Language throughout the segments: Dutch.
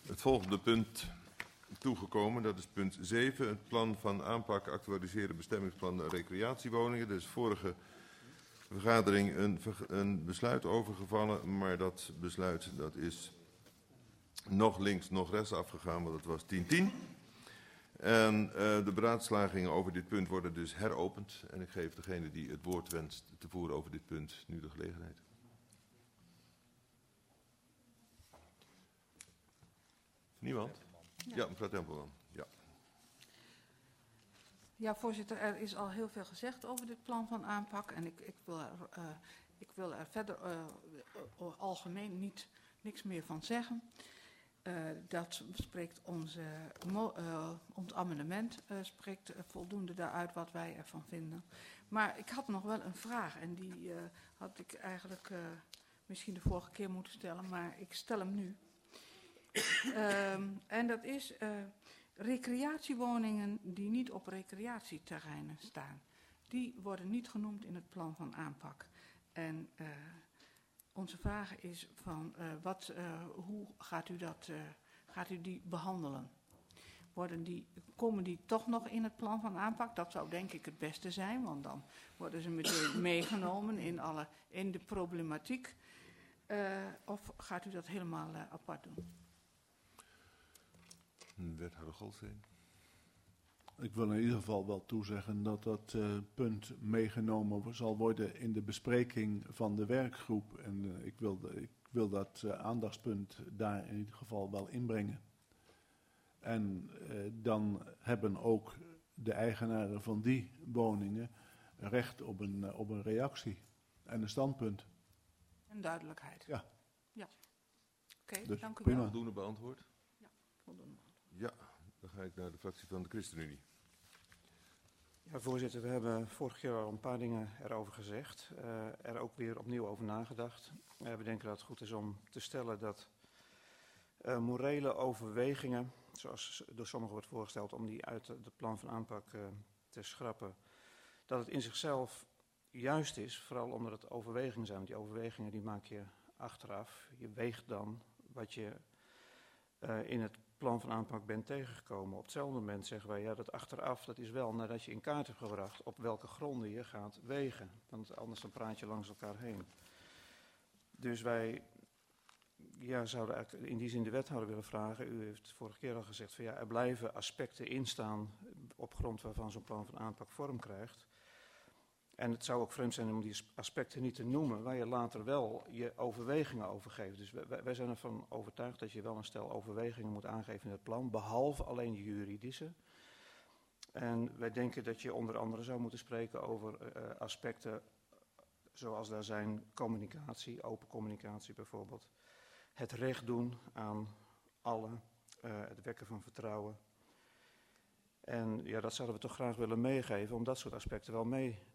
Het volgende punt toegekomen, dat is punt 7. Het plan van aanpak actualiseren bestemmingsplan recreatiewoningen. Er is vorige vergadering een besluit overgevallen, maar dat besluit dat is nog links, nog rechts afgegaan, want dat was 10-10. En de beraadslagingen over dit punt worden dus heropend. En ik geef degene die het woord wenst te voeren over dit punt nu de gelegenheid. Niemand? Ja, mevrouw Tempelman. Ja. Ja, voorzitter, er is al heel veel gezegd over dit plan van aanpak. En ik wil er verder algemeen niks meer van zeggen. Dat spreekt ons amendement spreekt voldoende daaruit wat wij ervan vinden. Maar ik had nog wel een vraag en die had ik eigenlijk misschien de vorige keer moeten stellen, maar ik stel hem nu. En dat is recreatiewoningen die niet op recreatieterreinen staan. Die worden niet genoemd in het plan van aanpak. En onze vraag is van hoe gaat u die behandelen? Komen die toch nog in het plan van aanpak? Dat zou denk ik het beste zijn, want dan worden ze meteen meegenomen in de problematiek. Of gaat u dat helemaal apart doen? Wethouder Golsteen. Ik wil in ieder geval wel toezeggen dat dat punt meegenomen zal worden in de bespreking van de werkgroep. En ik wil dat aandachtspunt daar in ieder geval wel inbrengen. En dan hebben ook de eigenaren van die woningen recht op een reactie en een standpunt. En duidelijkheid. Ja. Oké, dus dank u prima. wel. Voldoende beantwoord? Ja, voldoende beantwoord. Ja, dan ga ik naar de fractie van de ChristenUnie. Ja, voorzitter, we hebben vorige keer al een paar dingen erover gezegd. Er ook weer opnieuw over nagedacht. We denken dat het goed is om te stellen dat morele overwegingen, zoals door sommigen wordt voorgesteld om die uit het plan van aanpak te schrappen, dat het in zichzelf juist is, vooral omdat het overwegingen zijn. Want die overwegingen die maak je achteraf. Je weegt dan wat je in het plan van aanpak bent tegengekomen. Op hetzelfde moment zeggen wij, ja, dat achteraf, dat is wel nadat je in kaart hebt gebracht op welke gronden je gaat wegen. Want anders dan praat je langs elkaar heen. Dus wij zouden eigenlijk in die zin de wethouder willen vragen. U heeft vorige keer al gezegd van ja, er blijven aspecten instaan op grond waarvan zo'n plan van aanpak vorm krijgt. En het zou ook vreemd zijn om die aspecten niet te noemen, waar je later wel je overwegingen over geeft. Dus wij zijn ervan overtuigd dat je wel een stel overwegingen moet aangeven in het plan, behalve alleen de juridische. En wij denken dat je onder andere zou moeten spreken over aspecten zoals daar zijn communicatie, open communicatie bijvoorbeeld. Het recht doen aan allen, het wekken van vertrouwen. En ja, dat zouden we toch graag willen meegeven om dat soort aspecten wel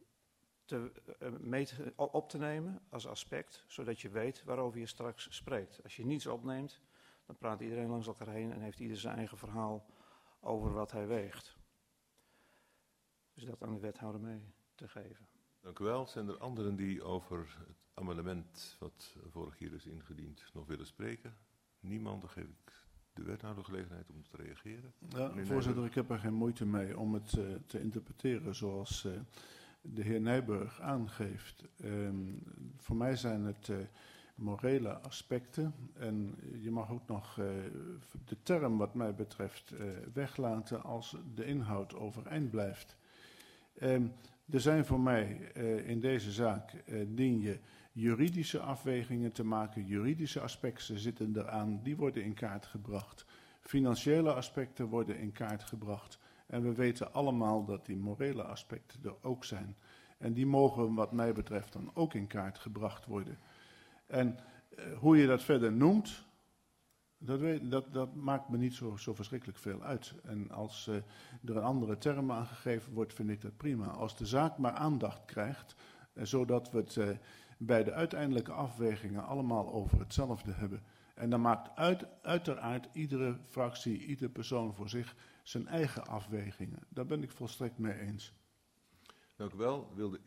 op te nemen als aspect, zodat je weet waarover je straks spreekt. Als je niets opneemt, dan praat iedereen langs elkaar heen en heeft ieder zijn eigen verhaal over wat hij weegt. Dus dat aan de wethouder mee te geven. Dank u wel. Zijn er anderen die over het amendement wat vorig jaar is ingediend nog willen spreken? Niemand, dan geef ik de wethouder gelegenheid om te reageren. Ja, voorzitter, ik heb er geen moeite mee om het te interpreteren zoals de heer Nijburg aangeeft. Voor mij zijn het morele aspecten en je mag ook nog de term wat mij betreft weglaten als de inhoud overeind blijft. Er zijn voor mij in deze zaak dien je juridische afwegingen te maken, juridische aspecten zitten eraan, die worden in kaart gebracht. Financiële aspecten worden in kaart gebracht. En we weten allemaal dat die morele aspecten er ook zijn. En die mogen wat mij betreft dan ook in kaart gebracht worden. En hoe je dat verder noemt, dat maakt me niet zo verschrikkelijk veel uit. En als er een andere term aangegeven wordt, vind ik dat prima. Als de zaak maar aandacht krijgt, zodat we het bij de uiteindelijke afwegingen allemaal over hetzelfde hebben. En dan maakt uiteraard iedere fractie, iedere persoon voor zich zijn eigen afwegingen. Daar ben ik volstrekt mee eens. Dank u wel. Wil de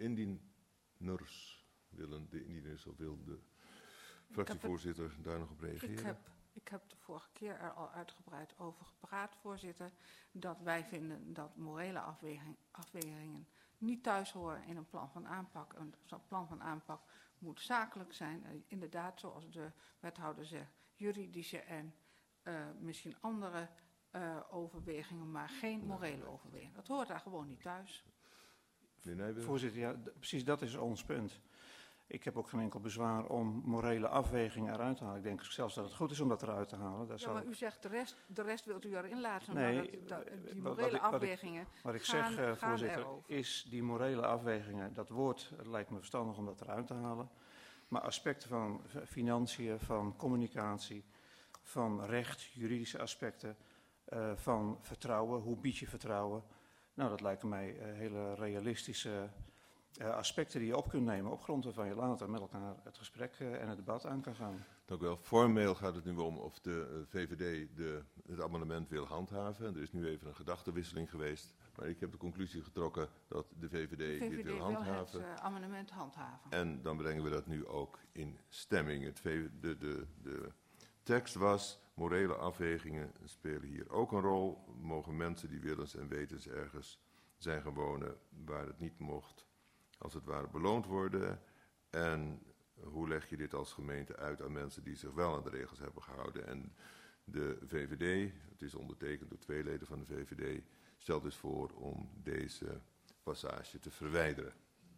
indieners of wil de fractievoorzitter daar nog op reageren? Ik heb de vorige keer er al uitgebreid over gepraat, voorzitter, dat wij vinden dat morele afwegingen niet thuis horen in een plan van aanpak. Een plan van aanpak moet zakelijk zijn, inderdaad zoals de wethouder zegt, juridische en misschien andere overwegingen, maar geen morele overwegingen. Dat hoort daar gewoon niet thuis. Voorzitter, ja, precies dat is ons punt. Ik heb ook geen enkel bezwaar om morele afwegingen eruit te halen. Ik denk zelfs dat het goed is om dat eruit te halen. Ja, maar u zegt de rest wilt u erin laten. Nee, die morele afwegingen wat ik gaan, zeg, voorzitter, erover. is die morele afwegingen, dat woord, het lijkt me verstandig om dat eruit te halen. Maar aspecten van financiën, van communicatie, van recht, juridische aspecten, van vertrouwen, hoe bied je vertrouwen? Nou, dat lijken mij hele realistische aspecten die je op kunt nemen, op grond waarvan je later met elkaar het gesprek en het debat aan kan gaan. Dank u wel. Formeel gaat het nu om of de VVD het amendement wil handhaven. Er is nu even een gedachtenwisseling geweest, maar ik heb de conclusie getrokken dat de VVD dit wil handhaven. Het amendement handhaven. En dan brengen we dat nu ook in stemming. De tekst was, morele afwegingen spelen hier ook een rol. Mogen mensen die willens en wetens ergens zijn gaan wonen waar het niet mocht, als het ware beloond worden? En hoe leg je dit als gemeente uit aan mensen die zich wel aan de regels hebben gehouden? En de VVD, het is ondertekend door 2 leden van de VVD, stelt dus voor om deze passage te verwijderen.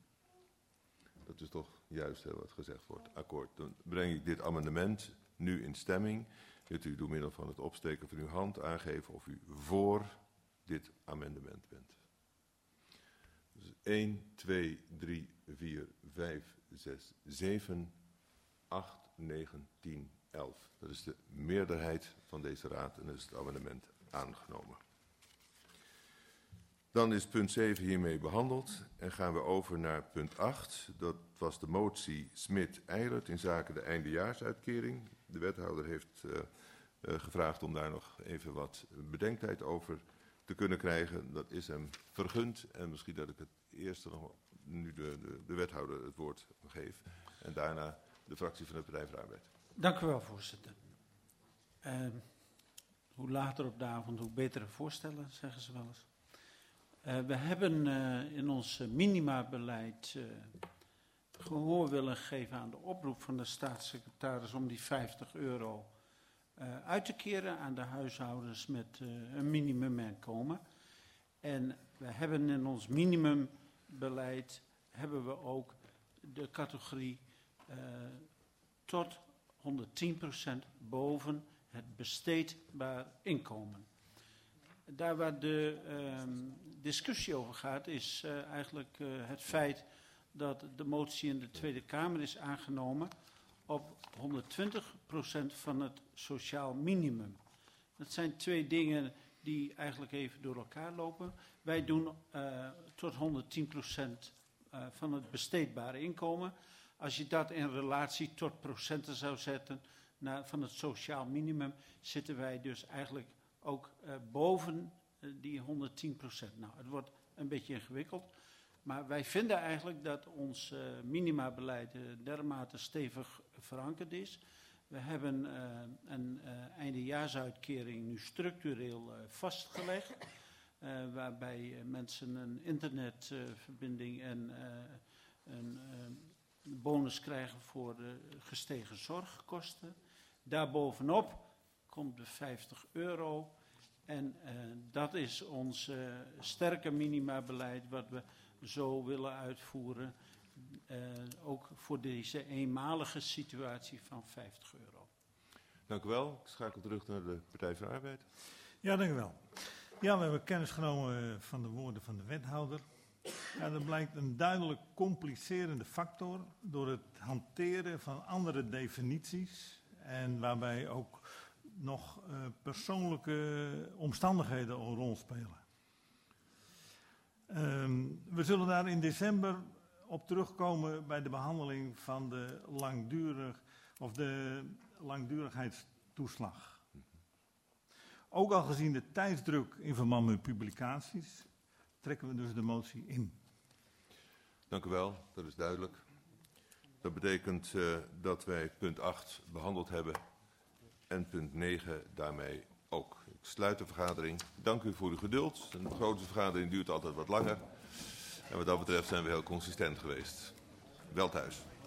Dat is toch juist wat gezegd wordt. Akkoord. Dan breng ik dit amendement nu in stemming. Wilt u door middel van het opsteken van uw hand aangeven of u voor dit amendement bent? Dus 1, 2, 3, 4, 5, 6, 7, 8, 9, 10, 11. Dat is de meerderheid van deze raad en dan is het amendement aangenomen. Dan is punt 7 hiermee behandeld en gaan we over naar punt 8. Dat was de motie Smit-Eilert in zaken de eindejaarsuitkering. De wethouder heeft gevraagd om daar nog even wat bedenktijd over te kunnen krijgen. Dat is hem vergund en misschien dat ik het eerst nog nu de wethouder het woord geef en daarna de fractie van de Partij voor de Arbeid. Dank u wel, voorzitter. Hoe later op de avond, hoe betere voorstellen, zeggen ze wel eens. We hebben in ons minimabeleid gehoor willen geven aan de oproep van de staatssecretaris om die €50 uit te keren aan de huishoudens met een minimuminkomen. En we hebben in ons minimumbeleid hebben we ook de categorie tot 110% boven het besteedbaar inkomen. Daar waar de discussie over gaat is eigenlijk het feit dat de motie in de Tweede Kamer is aangenomen op 120% van het sociaal minimum. Dat zijn 2 dingen die eigenlijk even door elkaar lopen. Wij doen tot 110% van het besteedbare inkomen. Als je dat in relatie tot procenten zou zetten van het sociaal minimum, zitten wij dus eigenlijk ook boven die 110%. Nou, het wordt een beetje ingewikkeld, maar wij vinden eigenlijk dat ons minimabeleid dermate stevig verankerd is. We hebben een eindejaarsuitkering nu structureel vastgelegd, waarbij mensen een internetverbinding en een bonus krijgen voor de gestegen zorgkosten. Daarbovenop komt de €50. En dat is ons sterke minimabeleid wat we zo willen uitvoeren. Ook voor deze eenmalige situatie van €50. Dank u wel. Ik schakel terug naar de Partij voor de Arbeid. Ja, dank u wel. Ja, we hebben kennis genomen van de woorden van de wethouder. Ja, er blijkt een duidelijk complicerende factor door het hanteren van andere definities en waarbij ook nog persoonlijke omstandigheden een rol spelen. We zullen daar in december op terugkomen bij de behandeling van de langdurigheidstoeslag. Ook al gezien de tijdsdruk in verband met publicaties, trekken we dus de motie in. Dank u wel, dat is duidelijk. Dat betekent dat wij punt 8 behandeld hebben en punt 9 daarmee ook. Ik sluit de vergadering. Dank u voor uw geduld. Een grote vergadering duurt altijd wat langer. En wat dat betreft zijn we heel consistent geweest. Wel thuis.